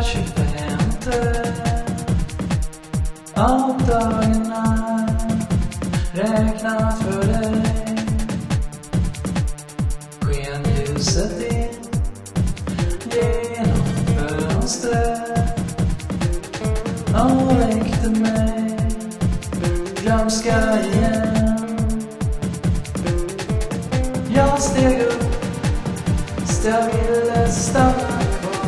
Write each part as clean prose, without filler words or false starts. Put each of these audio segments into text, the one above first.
25 av dagarna räknat för dig. Skenljuset in genom fönstret och väckte mig glömska igen. Jag steg upp, jag ville stanna kvar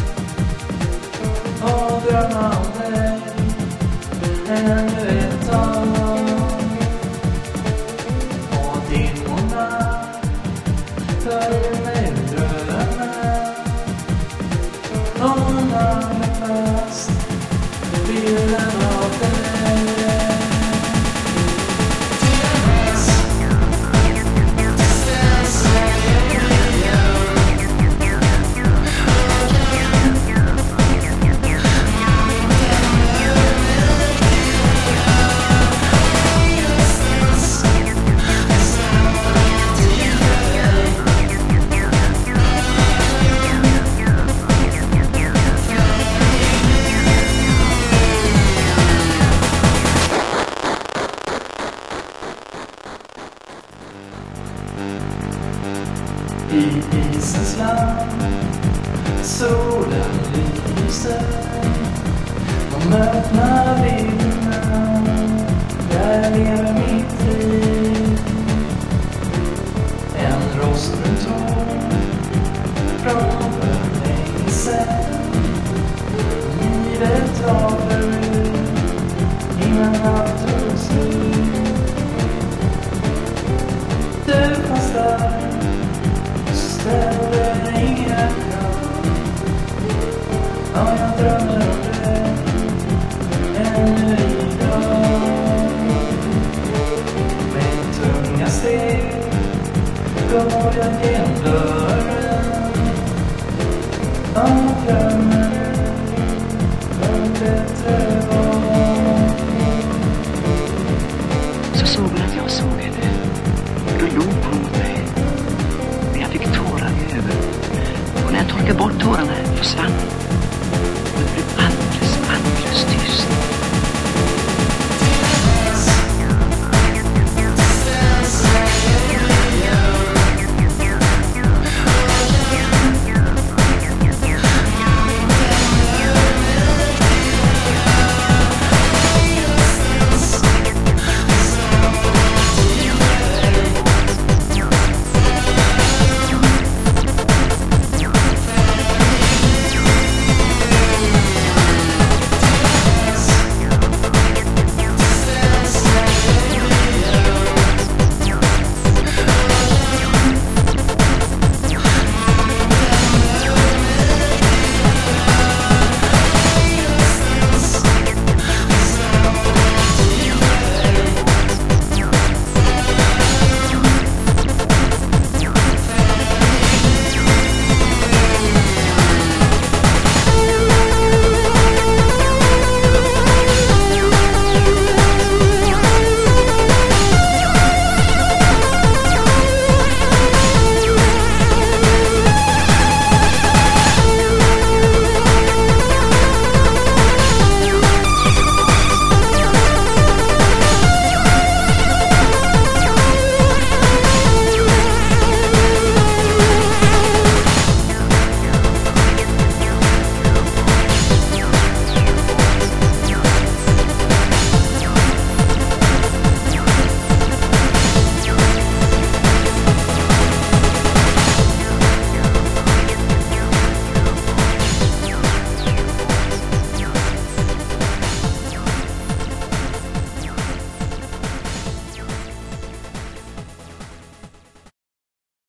och drömma om dig ännu ett tag. Och dimmorna följer mig ur drömmen och naglar fast bilden av dig. I isens land solen lyser, de öppna vindarna där lever mitt liv. En rostbrun tår från för länge sedan, livet tar förut innan allt tog slut. Du fanns där, ställer inga krav, och jag drömmer om dig ännu idag. Med tunga steg går jag genom dörren och glömmer en bättre var. Så såg hon att jag såg henne. Då log hon mot mig. Jag fick tårar i ögonen, och när jag torkade bort tårarna försvann. Och det blev alldeles tyst.